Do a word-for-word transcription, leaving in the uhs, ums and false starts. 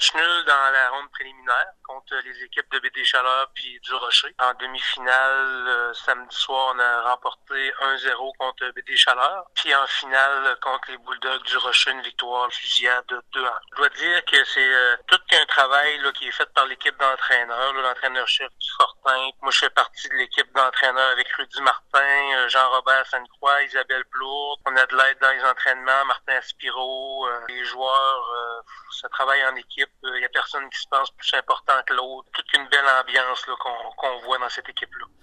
match nul dans la ronde préliminaire contre les équipes de B D Chaleur puis du Rocher. En demi-finale, euh, samedi soir, on a remporté un zéro contre B D Chaleur. Puis en finale, contre les Bulldogs du Rocher, une victoire fusillade de deux un. Je dois dire que c'est euh, tout un travail là, qui est fait par l'équipe d'entraîneurs, là, l'entraîneur-chef du Fortin. Moi, je fais partie de l'équipe d'entraîneurs avec Rudy Martin, Jean-Robert Sainte-Croix, Isabelle Plourde. On a de l'aide dans les entraînements, Martin Aspiro, euh, les joueurs, euh, ça travaille en équipe. Il n'y a personne qui se pense plus important que l'autre. Toute une belle ambiance là, qu'on, qu'on voit dans cette équipe-là.